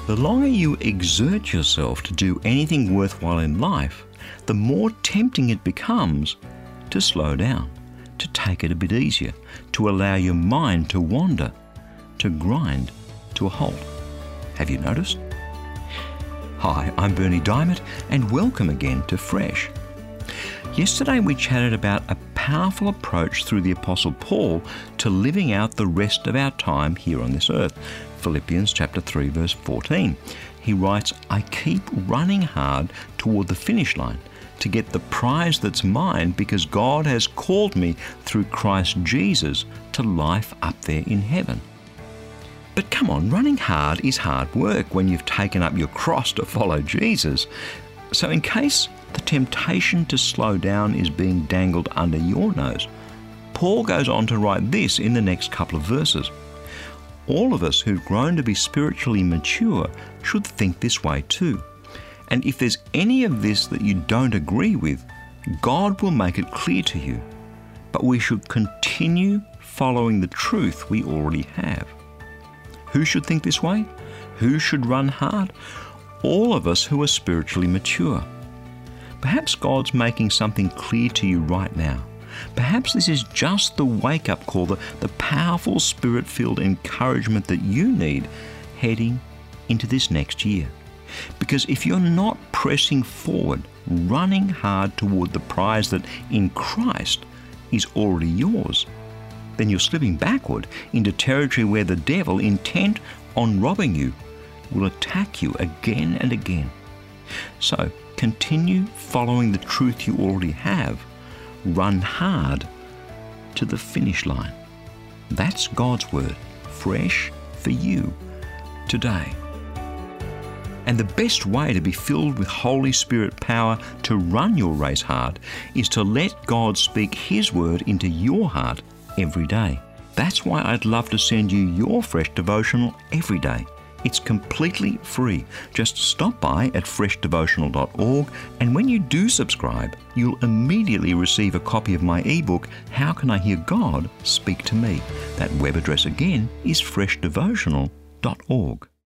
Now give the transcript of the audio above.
The longer you exert yourself to do anything worthwhile in life, the more tempting it becomes to slow down, to take it a bit easier, to allow your mind to wander, to grind to a halt. Have you noticed? Hi, I'm Berni Dymet, and welcome again to Fresh. Yesterday we chatted about a powerful approach through the Apostle Paul to living out the rest of our time here on this earth. Philippians chapter 3 verse 14. He writes, I keep running hard toward the finish line to get the prize that's mine because God has called me through Christ Jesus to life up there in heaven. But come on, running hard is hard work when you've taken up your cross to follow Jesus. So in case the temptation to slow down is being dangled under your nose, Paul goes on to write this in the next couple of verses. All of us who've grown to be spiritually mature should think this way too. And if there's any of this that you don't agree with, God will make it clear to you. But we should continue following the truth we already have. Who should think this way? Who should run hard? All of us who are spiritually mature. Perhaps God's making something clear to you right now. Perhaps this is just the wake-up call, the powerful Spirit-filled encouragement that you need heading into this next year. Because if you're not pressing forward, running hard toward the prize that in Christ is already yours, then you're slipping backward into territory where the devil, intent on robbing you, will attack you again and again. So continue following the truth you already have. Run hard to the finish line. That's God's word, fresh for you today. And the best way to be filled with Holy Spirit power to run your race hard is to let God speak His word into your heart every day. That's why I'd love to send you your Fresh devotional every day. It's completely free. Just stop by at freshdevotional.org, and when you do subscribe, you'll immediately receive a copy of my ebook, How Can I Hear God Speak to Me? That web address again is freshdevotional.org.